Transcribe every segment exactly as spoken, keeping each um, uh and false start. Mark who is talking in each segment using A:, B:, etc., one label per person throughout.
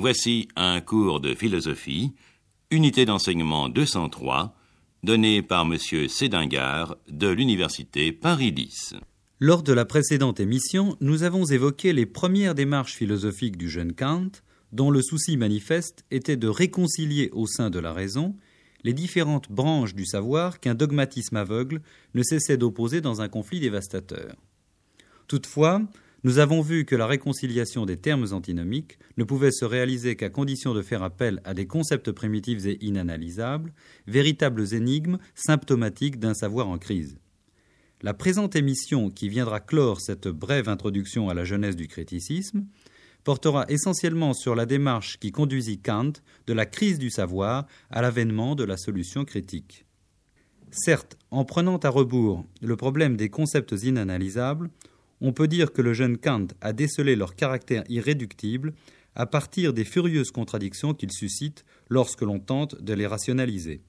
A: Voici un cours de philosophie, unité d'enseignement deux cent trois, donné par M. Sédingard de l'Université Paris dix.
B: Lors de la précédente émission, nous avons évoqué les premières démarches philosophiques du jeune Kant, dont le souci manifeste était de réconcilier au sein de la raison les différentes branches du savoir qu'un dogmatisme aveugle ne cessait d'opposer dans un conflit dévastateur. Toutefois, nous avons vu que la réconciliation des termes antinomiques ne pouvait se réaliser qu'à condition de faire appel à des concepts primitifs et inanalysables, véritables énigmes symptomatiques d'un savoir en crise. La présente émission, qui viendra clore cette brève introduction à la genèse du criticisme, portera essentiellement sur la démarche qui conduisit Kant de la crise du savoir à l'avènement de la solution critique. Certes, en prenant à rebours le problème des concepts inanalysables, on peut dire que le jeune Kant a décelé leur caractère irréductible à partir des furieuses contradictions qu'ils suscitent lorsque l'on tente de les rationaliser.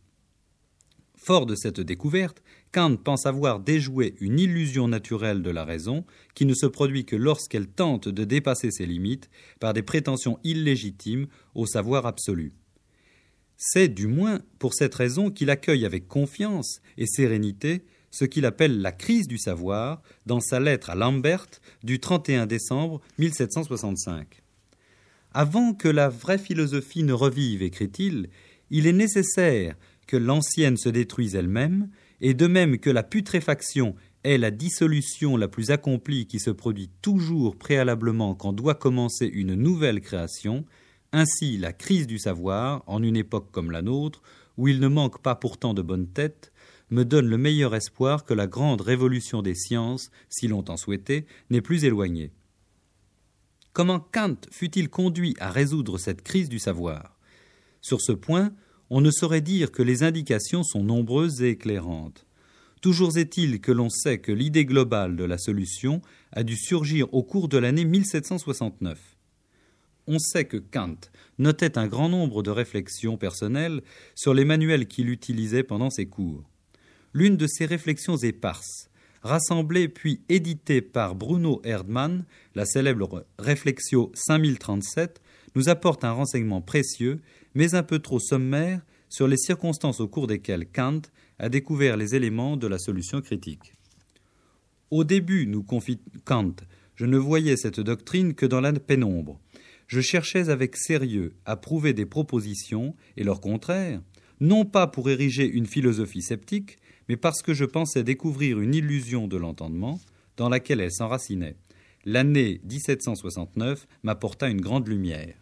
B: Fort de cette découverte, Kant pense avoir déjoué une illusion naturelle de la raison qui ne se produit que lorsqu'elle tente de dépasser ses limites par des prétentions illégitimes au savoir absolu. C'est du moins pour cette raison qu'il accueille avec confiance et sérénité ce qu'il appelle la crise du savoir dans sa lettre à Lambert du trente et un décembre mille sept cent soixante-cinq. Avant que la vraie philosophie ne revive, écrit-il, il est nécessaire que l'ancienne se détruise elle-même, et de même que la putréfaction est la dissolution la plus accomplie qui se produit toujours préalablement quand doit commencer une nouvelle création, ainsi la crise du savoir, en une époque comme la nôtre, où il ne manque pas pourtant de bonnes têtes, me donne le meilleur espoir que la grande révolution des sciences, si longtemps souhaitée, n'est plus éloignée. Comment Kant fut-il conduit à résoudre cette crise du savoir ? Sur ce point, on ne saurait dire que les indications sont nombreuses et éclairantes. Toujours est-il que l'on sait que l'idée globale de la solution a dû surgir au cours de l'année mille sept cent soixante-neuf. On sait que Kant notait un grand nombre de réflexions personnelles sur les manuels qu'il utilisait pendant ses cours. L'une de ces réflexions éparses, rassemblée puis éditée par Bruno Erdmann, la célèbre Reflexio cinq mille trente-sept, nous apporte un renseignement précieux, mais un peu trop sommaire, sur les circonstances au cours desquelles Kant a découvert les éléments de la solution critique. Au début, nous confie Kant, je ne voyais cette doctrine que dans la pénombre. Je cherchais avec sérieux à prouver des propositions et leur contraire, non pas pour ériger une philosophie sceptique, mais parce que je pensais découvrir une illusion de l'entendement dans laquelle elle s'enracinait. L'année dix-sept cent soixante-neuf m'apporta une grande lumière.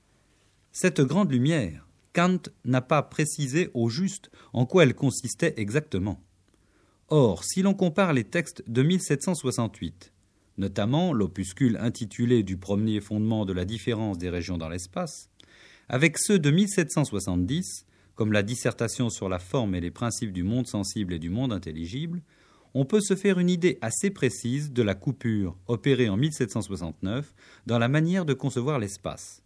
B: Cette grande lumière, Kant n'a pas précisé au juste en quoi elle consistait exactement. Or, si l'on compare les textes de mille sept cent soixante-huit, notamment l'opuscule intitulé du premier fondement de la différence des régions dans l'espace, avec ceux de mille sept cent soixante-dix, comme la dissertation sur la forme et les principes du monde sensible et du monde intelligible, on peut se faire une idée assez précise de la coupure opérée en mille sept cent soixante-neuf dans la manière de concevoir l'espace.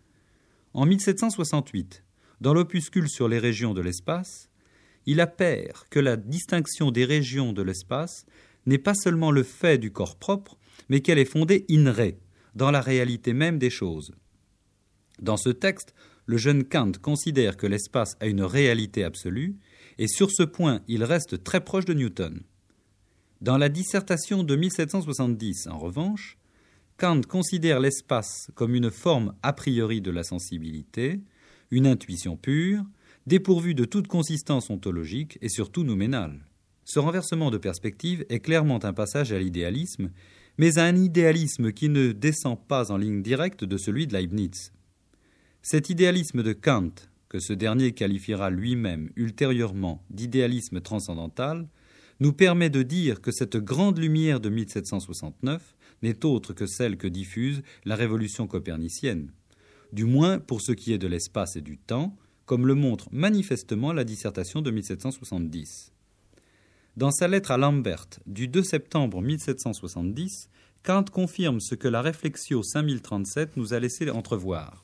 B: En mille sept cent soixante-huit, dans l'opuscule sur les régions de l'espace, il appert que la distinction des régions de l'espace n'est pas seulement le fait du corps propre, mais qu'elle est fondée in re, dans la réalité même des choses. Dans ce texte, le jeune Kant considère que l'espace a une réalité absolue, et sur ce point, il reste très proche de Newton. Dans la dissertation de mille sept cent soixante-dix, en revanche, Kant considère l'espace comme une forme a priori de la sensibilité, une intuition pure, dépourvue de toute consistance ontologique et surtout nouménale. Ce renversement de perspective est clairement un passage à l'idéalisme, mais à un idéalisme qui ne descend pas en ligne directe de celui de Leibniz. Cet idéalisme de Kant, que ce dernier qualifiera lui-même ultérieurement d'idéalisme transcendantal, nous permet de dire que cette grande lumière de mille sept cent soixante-neuf n'est autre que celle que diffuse la révolution copernicienne, du moins pour ce qui est de l'espace et du temps, comme le montre manifestement la dissertation de mille sept cent soixante-dix. Dans sa lettre à Lambert du deux septembre mille sept cent soixante-dix, Kant confirme ce que la Reflexio cinq mille trente-sept nous a laissé entrevoir.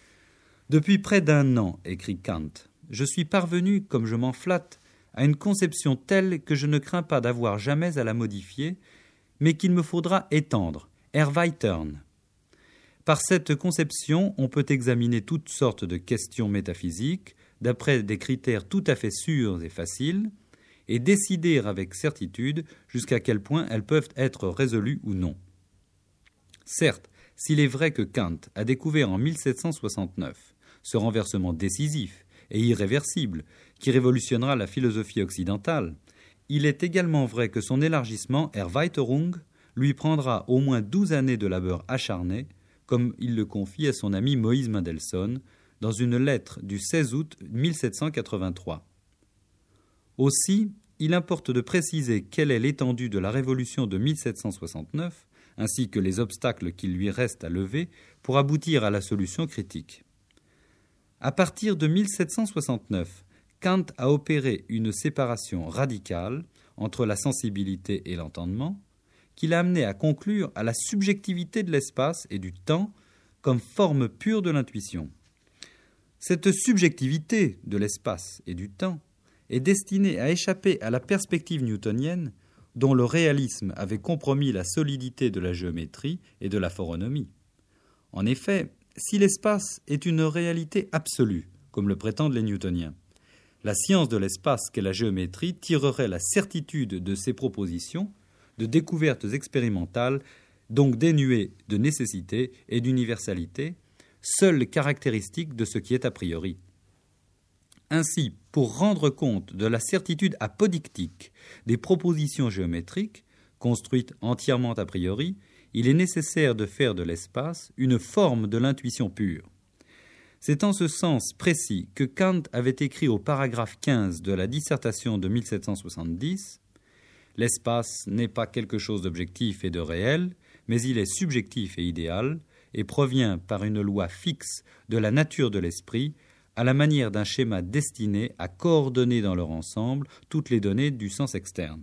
B: Depuis près d'un an, écrit Kant, je suis parvenu, comme je m'en flatte, à une conception telle que je ne crains pas d'avoir jamais à la modifier, mais qu'il me faudra étendre, erweitern. Par cette conception, on peut examiner toutes sortes de questions métaphysiques d'après des critères tout à fait sûrs et faciles, et décider avec certitude jusqu'à quel point elles peuvent être résolues ou non. Certes, s'il est vrai que Kant a découvert en mille sept cent soixante-neuf ce renversement décisif et irréversible qui révolutionnera la philosophie occidentale, il est également vrai que son élargissement Erweiterung lui prendra au moins douze années de labeur acharné, comme il le confie à son ami Moïse Mendelssohn dans une lettre du seize août mille sept cent quatre-vingt-trois. Aussi, il importe de préciser quelle est l'étendue de la révolution de mille sept cent soixante-neuf, ainsi que les obstacles qu'il lui reste à lever pour aboutir à la solution critique. À partir de mille sept cent soixante-neuf, Kant a opéré une séparation radicale entre la sensibilité et l'entendement, qui l'a amené à conclure à la subjectivité de l'espace et du temps comme forme pure de l'intuition. Cette subjectivité de l'espace et du temps est destinée à échapper à la perspective newtonienne dont le réalisme avait compromis la solidité de la géométrie et de la phoronomie. En effet, si l'espace est une réalité absolue, comme le prétendent les newtoniens, la science de l'espace qu'est la géométrie tirerait la certitude de ces propositions de découvertes expérimentales, donc dénuées de nécessité et d'universalité, seule caractéristique de ce qui est a priori. Ainsi, pour rendre compte de la certitude apodictique des propositions géométriques, construites entièrement a priori, il est nécessaire de faire de l'espace une forme de l'intuition pure. C'est en ce sens précis que Kant avait écrit au paragraphe quinze de la dissertation de mille sept cent soixante-dix « L'espace n'est pas quelque chose d'objectif et de réel, mais il est subjectif et idéal, et provient par une loi fixe de la nature de l'esprit, à la manière d'un schéma destiné à coordonner dans leur ensemble toutes les données du sens externe.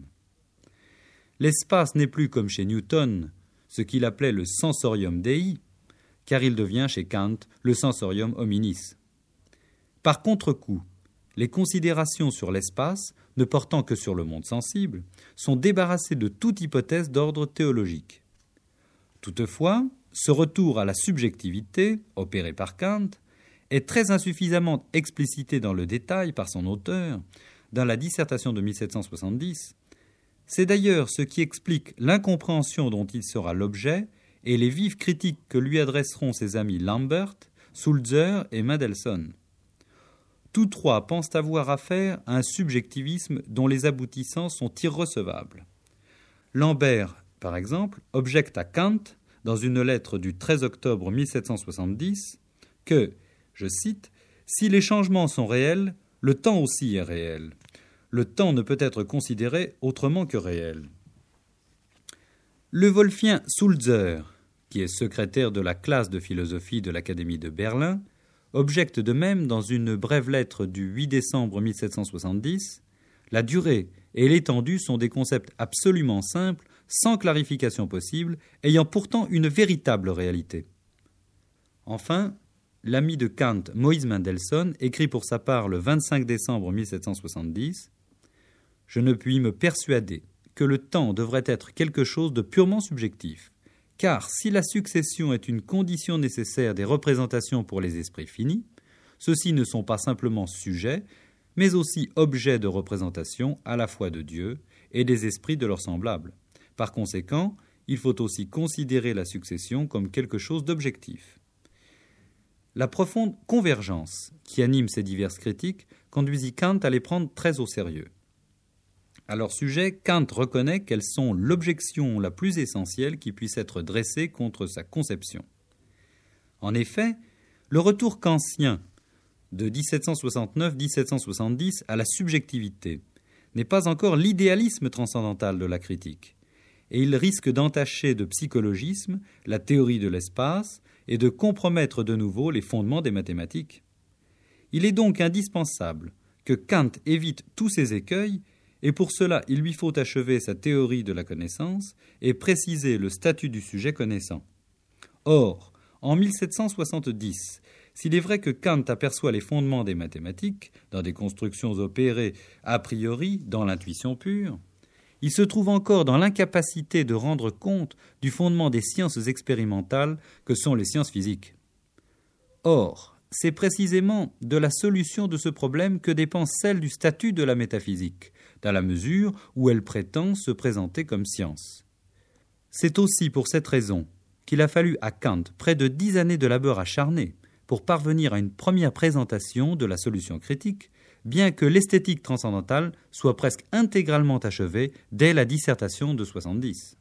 B: L'espace n'est plus comme chez Newton, ce qu'il appelait le sensorium dei, car il devient chez Kant le sensorium hominis. Par contre-coup, les considérations sur l'espace, ne portant que sur le monde sensible, sont débarrassées de toute hypothèse d'ordre théologique. Toutefois, ce retour à la subjectivité, opéré par Kant, est très insuffisamment explicité dans le détail par son auteur, dans la dissertation de mille sept cent soixante-dix. C'est d'ailleurs ce qui explique l'incompréhension dont il sera l'objet et les vives critiques que lui adresseront ses amis Lambert, Sulzer et Mendelssohn. Tous trois pensent avoir affaire à un subjectivisme dont les aboutissants sont irrecevables. Lambert, par exemple, objecte à Kant, dans une lettre du treize octobre mille sept cent soixante-dix, que, je cite, « Si les changements sont réels, le temps aussi est réel. Le temps ne peut être considéré autrement que réel. » Le wolfien Sulzer, qui est secrétaire de la classe de philosophie de l'Académie de Berlin, objecte de même dans une brève lettre du huit décembre mille sept cent soixante-dix « La durée et l'étendue sont des concepts absolument simples, sans clarification possible, ayant pourtant une véritable réalité. » Enfin, l'ami de Kant, Moïse Mendelssohn, écrit pour sa part le vingt-cinq décembre mille sept cent soixante-dix « Je ne puis me persuader que le temps devrait être quelque chose de purement subjectif, car si la succession est une condition nécessaire des représentations pour les esprits finis, ceux-ci ne sont pas simplement sujets, mais aussi objets de représentation à la fois de Dieu et des esprits de leurs semblables. Par conséquent, il faut aussi considérer la succession comme quelque chose d'objectif. » La profonde convergence qui anime ces diverses critiques conduisit Kant à les prendre très au sérieux. À leur sujet, Kant reconnaît qu'elles sont l'objection la plus essentielle qui puisse être dressée contre sa conception. En effet, le retour kantien de dix-sept cent soixante-neuf à dix-sept cent soixante-dix à la subjectivité n'est pas encore l'idéalisme transcendantal de la critique, et il risque d'entacher de psychologisme la théorie de l'espace et de compromettre de nouveau les fondements des mathématiques. Il est donc indispensable que Kant évite tous ces écueils, et pour cela il lui faut achever sa théorie de la connaissance et préciser le statut du sujet connaissant. Or, en mille sept cent soixante-dix, s'il est vrai que Kant aperçoit les fondements des mathématiques dans des constructions opérées a priori dans l'intuition pure, il se trouve encore dans l'incapacité de rendre compte du fondement des sciences expérimentales que sont les sciences physiques. Or, c'est précisément de la solution de ce problème que dépend celle du statut de la métaphysique, dans la mesure où elle prétend se présenter comme science. C'est aussi pour cette raison qu'il a fallu à Kant près de dix années de labeur acharné pour parvenir à une première présentation de la solution critique, bien que l'esthétique transcendantale soit presque intégralement achevée dès la dissertation de soixante-dix.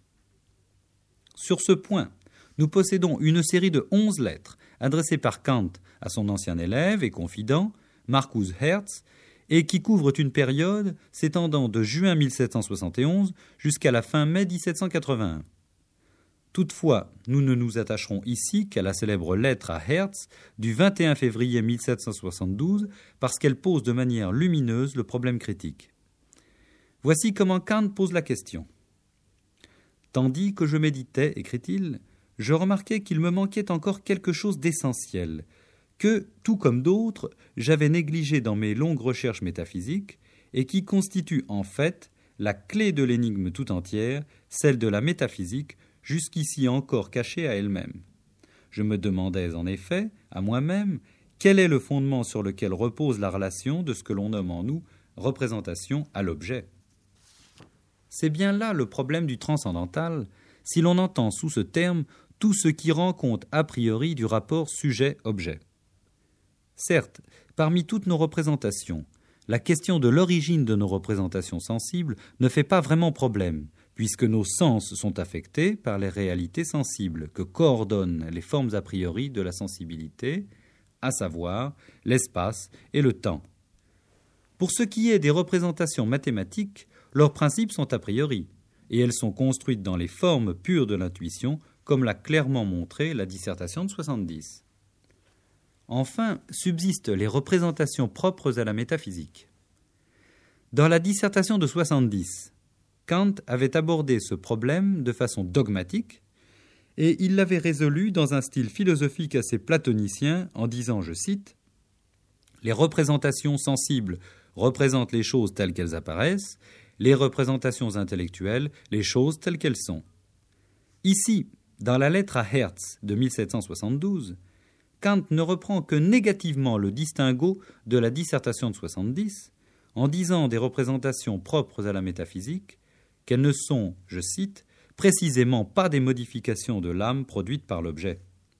B: Sur ce point, nous possédons une série de onze lettres adressées par Kant à son ancien élève et confident, Marcus Hertz, et qui couvrent une période s'étendant de juin mille sept cent soixante et onze jusqu'à la fin mai dix-sept cent quatre-vingt-un. Toutefois, nous ne nous attacherons ici qu'à la célèbre lettre à Hertz du vingt et un février mille sept cent soixante-douze parce qu'elle pose de manière lumineuse le problème critique. Voici comment Kant pose la question. « Tandis que je méditais, écrit-il, je remarquai qu'il me manquait encore quelque chose d'essentiel, que, tout comme d'autres, j'avais négligé dans mes longues recherches métaphysiques et qui constitue en fait la clé de l'énigme tout entière, celle de la métaphysique, jusqu'ici encore cachée à elle-même. Je me demandais en effet, à moi-même, quel est le fondement sur lequel repose la relation de ce que l'on nomme en nous représentation à l'objet. C'est bien là le problème du transcendantal, si l'on entend sous ce terme tout ce qui rend compte a priori du rapport sujet-objet. Certes, parmi toutes nos représentations, la question de l'origine de nos représentations sensibles ne fait pas vraiment problème, puisque nos sens sont affectés par les réalités sensibles que coordonnent les formes a priori de la sensibilité, à savoir l'espace et le temps. Pour ce qui est des représentations mathématiques, leurs principes sont a priori, et elles sont construites dans les formes pures de l'intuition, comme l'a clairement montré la dissertation de soixante-dix. Enfin, subsistent les représentations propres à la métaphysique. Dans la dissertation de soixante-dix, Kant avait abordé ce problème de façon dogmatique et il l'avait résolu dans un style philosophique assez platonicien en disant, je cite, « Les représentations sensibles représentent les choses telles qu'elles apparaissent, les représentations intellectuelles, les choses telles qu'elles sont. » Ici, dans la lettre à Hertz de mille sept cent soixante-douze, Kant ne reprend que négativement le distinguo de la dissertation de soixante-dix en disant des représentations propres à la métaphysique qu'elles ne sont, je cite, précisément pas des modifications de l'âme produites par l'objet.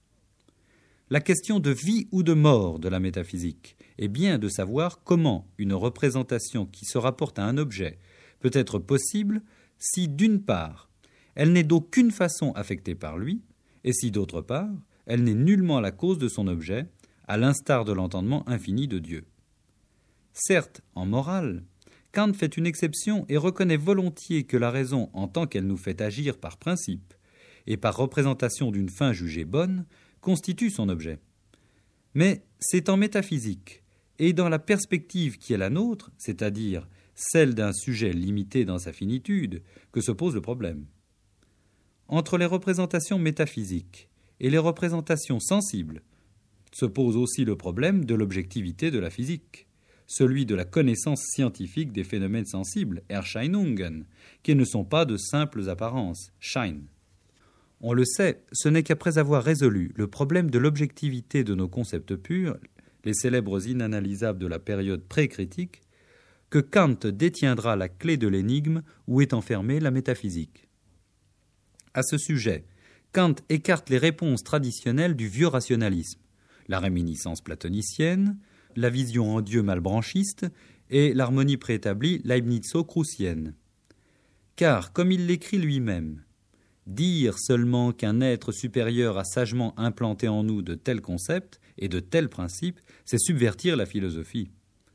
B: La question de vie ou de mort de la métaphysique est bien de savoir comment une représentation qui se rapporte à un objet peut être possible si, d'une part, elle n'est d'aucune façon affectée par lui, et si, d'autre part, elle n'est nullement la cause de son objet, à l'instar de l'entendement infini de Dieu. Certes, en morale, Kant fait une exception et reconnaît volontiers que la raison, en tant qu'elle nous fait agir par principe et par représentation d'une fin jugée bonne, constitue son objet. Mais c'est en métaphysique et dans la perspective qui est la nôtre, c'est-à-dire celle d'un sujet limité dans sa finitude, que se pose le problème. Entre les représentations métaphysiques et les représentations sensibles se pose aussi le problème de l'objectivité de la physique, celui de la connaissance scientifique des phénomènes sensibles, Erscheinungen, qui ne sont pas de simples apparences, Schein. On le sait, ce n'est qu'après avoir résolu le problème de l'objectivité de nos concepts purs, les célèbres inanalysables de la période pré-critique, que Kant détiendra la clé de l'énigme où est enfermée la métaphysique. À ce sujet, Kant écarte les réponses traditionnelles du vieux rationalisme, la réminiscence platonicienne, la vision en Dieu malbranchiste et l'harmonie préétablie leibnizo-croucienne. Car, comme il l'écrit lui-même, dire seulement qu'un être supérieur a sagement implanté en nous de tels concepts et de tels principes, c'est subvertir la philosophie.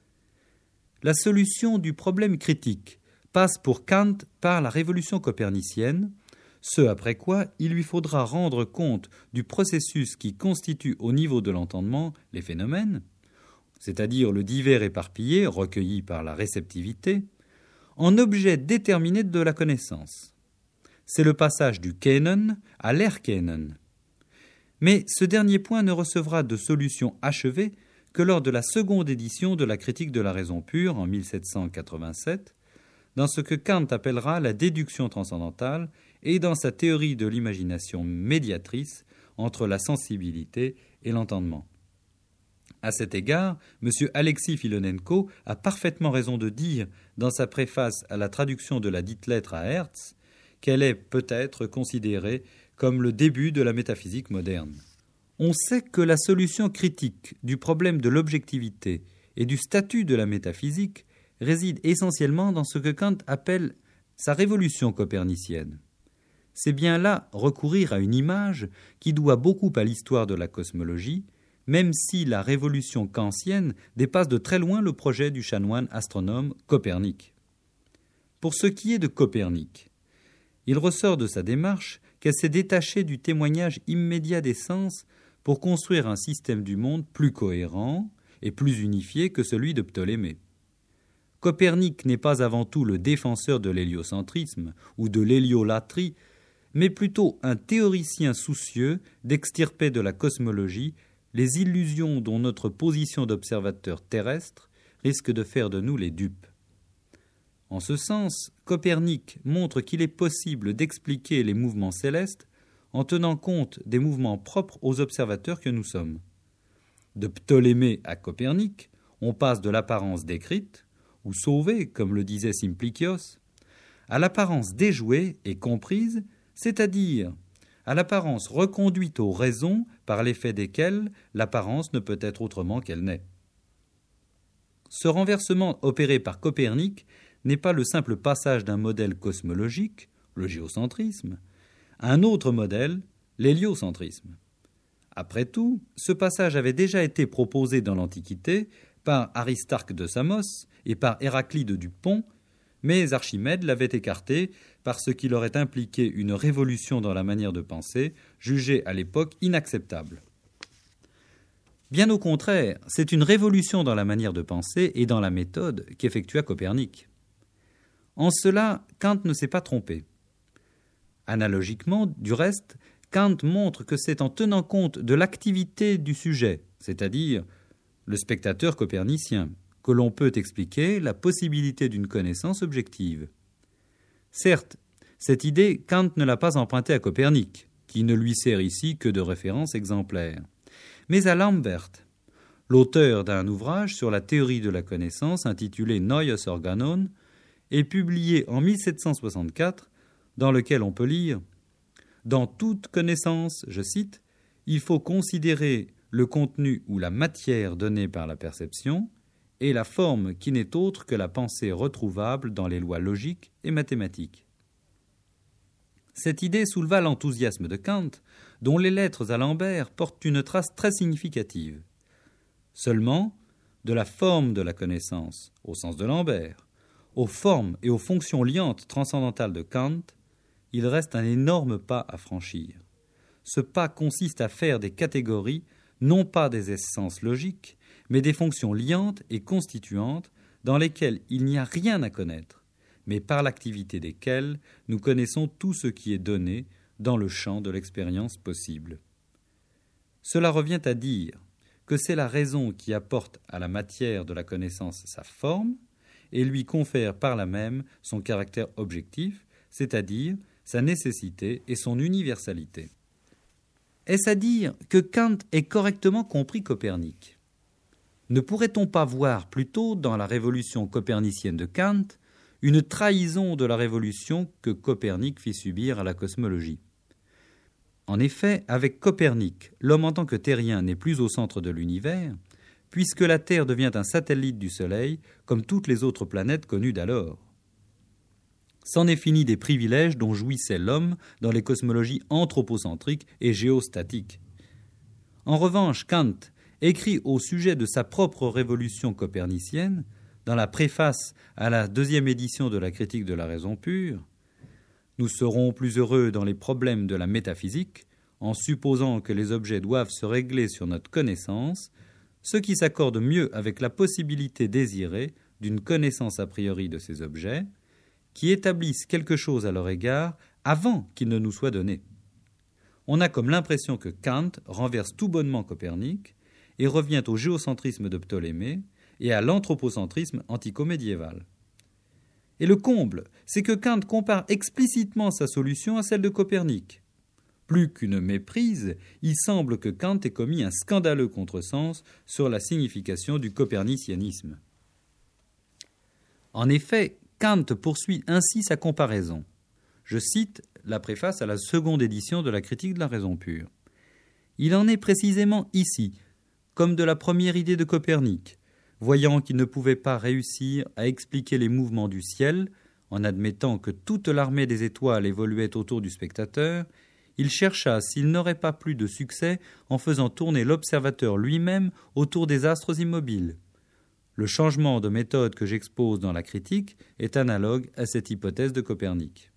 B: La solution du problème critique passe pour Kant par la révolution copernicienne, ce après quoi il lui faudra rendre compte du processus qui constitue au niveau de l'entendement les phénomènes, c'est-à-dire le divers éparpillé recueilli par la réceptivité, en objet déterminé de la connaissance. C'est le passage du Kennen à l'Erkennen. Mais ce dernier point ne recevra de solution achevée que lors de la seconde édition de la Critique de la raison pure en mille sept cent quatre-vingt-sept, dans ce que Kant appellera la déduction transcendantale et dans sa théorie de l'imagination médiatrice entre la sensibilité et l'entendement. À cet égard, M. Alexis Filonenko a parfaitement raison de dire, dans sa préface à la traduction de la dite lettre à Hertz, qu'elle est peut-être considérée comme le début de la métaphysique moderne. On sait que la solution critique du problème de l'objectivité et du statut de la métaphysique réside essentiellement dans ce que Kant appelle sa révolution copernicienne. C'est bien là recourir à une image qui doit beaucoup à l'histoire de la cosmologie, même si la révolution kantienne dépasse de très loin le projet du chanoine astronome Copernic. Pour ce qui est de Copernic, il ressort de sa démarche qu'elle s'est détachée du témoignage immédiat des sens pour construire un système du monde plus cohérent et plus unifié que celui de Ptolémée. Copernic n'est pas avant tout le défenseur de l'héliocentrisme ou de l'héliolatrie, mais plutôt un théoricien soucieux d'extirper de la cosmologie les illusions dont notre position d'observateur terrestre risque de faire de nous les dupes. En ce sens, Copernic montre qu'il est possible d'expliquer les mouvements célestes en tenant compte des mouvements propres aux observateurs que nous sommes. De Ptolémée à Copernic, on passe de l'apparence décrite, ou sauvée, comme le disait Simplicios, à l'apparence déjouée et comprise, c'est-à-dire à l'apparence reconduite aux raisons par l'effet desquelles l'apparence ne peut être autrement qu'elle n'est. Ce renversement opéré par Copernic n'est pas le simple passage d'un modèle cosmologique, le géocentrisme, à un autre modèle, l'héliocentrisme. Après tout, ce passage avait déjà été proposé dans l'Antiquité par Aristarque de Samos et par Héraclide du Pont, mais Archimède l'avait écarté parce qu'il aurait impliqué une révolution dans la manière de penser, jugée à l'époque inacceptable. Bien au contraire, c'est une révolution dans la manière de penser et dans la méthode qu'effectua Copernic. En cela, Kant ne s'est pas trompé. Analogiquement, du reste, Kant montre que c'est en tenant compte de l'activité du sujet, c'est-à-dire le spectateur copernicien, que l'on peut expliquer la possibilité d'une connaissance objective. Certes, cette idée, Kant ne l'a pas empruntée à Copernic, qui ne lui sert ici que de référence exemplaire, mais à Lambert, l'auteur d'un ouvrage sur la théorie de la connaissance intitulé Neues Organon et publié en mille sept cent soixante-quatre, dans lequel on peut lire « Dans toute connaissance, je cite, il faut considérer le contenu ou la matière donnée par la perception et la forme qui n'est autre que la pensée retrouvable dans les lois logiques et mathématiques. » Cette idée souleva l'enthousiasme de Kant, dont les lettres à Lambert portent une trace très significative. Seulement, de la forme de la connaissance, au sens de Lambert, aux formes et aux fonctions liantes transcendantales de Kant, il reste un énorme pas à franchir. Ce pas consiste à faire des catégories, non pas des essences logiques, mais des fonctions liantes et constituantes dans lesquelles il n'y a rien à connaître, mais par l'activité desquelles nous connaissons tout ce qui est donné dans le champ de l'expérience possible. Cela revient à dire que c'est la raison qui apporte à la matière de la connaissance sa forme et lui confère par là même son caractère objectif, c'est-à-dire sa nécessité et son universalité. Est-ce à dire que Kant ait correctement compris Copernic ? Ne pourrait-on pas voir plutôt dans la révolution copernicienne de Kant une trahison de la révolution que Copernic fit subir à la cosmologie ? En effet, avec Copernic, l'homme en tant que terrien n'est plus au centre de l'univers, puisque la Terre devient un satellite du Soleil, comme toutes les autres planètes connues d'alors. C'en est fini des privilèges dont jouissait l'homme dans les cosmologies anthropocentriques et géostatiques. En revanche, Kant écrit au sujet de sa propre révolution copernicienne, dans la préface à la deuxième édition de la Critique de la raison pure, « Nous serons plus heureux dans les problèmes de la métaphysique, en supposant que les objets doivent se régler sur notre connaissance, ce qui s'accorde mieux avec la possibilité désirée d'une connaissance a priori de ces objets, qui établissent quelque chose à leur égard avant qu'il ne nous soit donné. » On a comme l'impression que Kant renverse tout bonnement Copernic et revient au géocentrisme de Ptolémée et à l'anthropocentrisme antico-médiéval. Et le comble, c'est que Kant compare explicitement sa solution à celle de Copernic. Plus qu'une méprise, il semble que Kant ait commis un scandaleux contresens sur la signification du copernicianisme. En effet, Kant poursuit ainsi sa comparaison. Je cite la préface à la seconde édition de la Critique de la raison pure. Il en est précisément ici, comme de la première idée de Copernic, voyant qu'il ne pouvait pas réussir à expliquer les mouvements du ciel, en admettant que toute l'armée des étoiles évoluait autour du spectateur, il chercha s'il n'aurait pas plus de succès en faisant tourner l'observateur lui-même autour des astres immobiles. Le changement de méthode que j'expose dans la critique est analogue à cette hypothèse de Copernic.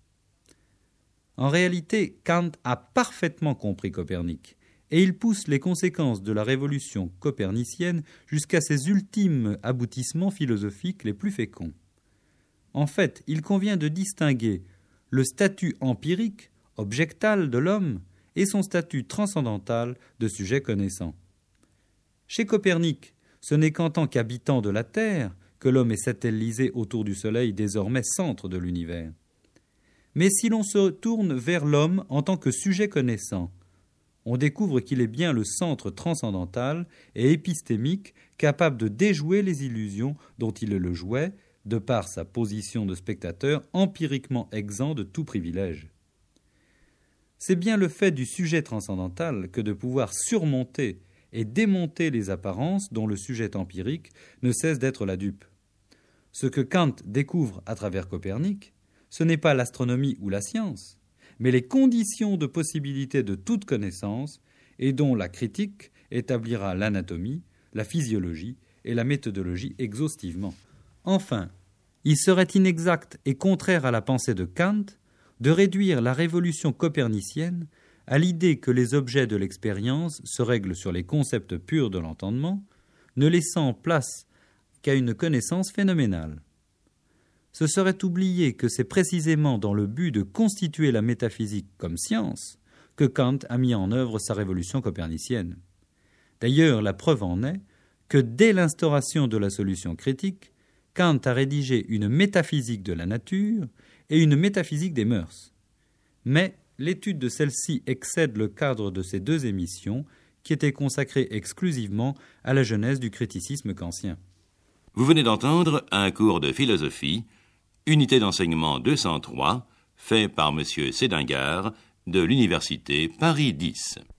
B: En réalité, Kant a parfaitement compris Copernic, et il pousse les conséquences de la révolution copernicienne jusqu'à ses ultimes aboutissements philosophiques les plus féconds. En fait, il convient de distinguer le statut empirique, objectal de l'homme, et son statut transcendantal de sujet connaissant. Chez Copernic, ce n'est qu'en tant qu'habitant de la Terre que l'homme est satellisé autour du Soleil, désormais centre de l'univers. Mais si l'on se tourne vers l'homme en tant que sujet connaissant, on découvre qu'il est bien le centre transcendantal et épistémique capable de déjouer les illusions dont il est le jouet, de par sa position de spectateur empiriquement exempt de tout privilège. C'est bien le fait du sujet transcendantal que de pouvoir surmonter et démonter les apparences dont le sujet empirique ne cesse d'être la dupe. Ce que Kant découvre à travers Copernic, ce n'est pas l'astronomie ou la science, mais les conditions de possibilité de toute connaissance et dont la critique établira l'anatomie, la physiologie et la méthodologie exhaustivement. Enfin, il serait inexact et contraire à la pensée de Kant de réduire la révolution copernicienne à l'idée que les objets de l'expérience se règlent sur les concepts purs de l'entendement, ne laissant place qu'à une connaissance phénoménale. Ce serait oublier que c'est précisément dans le but de constituer la métaphysique comme science que Kant a mis en œuvre sa révolution copernicienne. D'ailleurs, la preuve en est que dès l'instauration de la solution critique, Kant a rédigé une métaphysique de la nature et une métaphysique des mœurs. Mais l'étude de celle-ci excède le cadre de ces deux émissions qui étaient consacrées exclusivement à la genèse du criticisme kantien.
A: Vous venez d'entendre un cours de philosophie, unité d'enseignement deux cent trois, fait par M. Sédingard de l'Université Paris dix.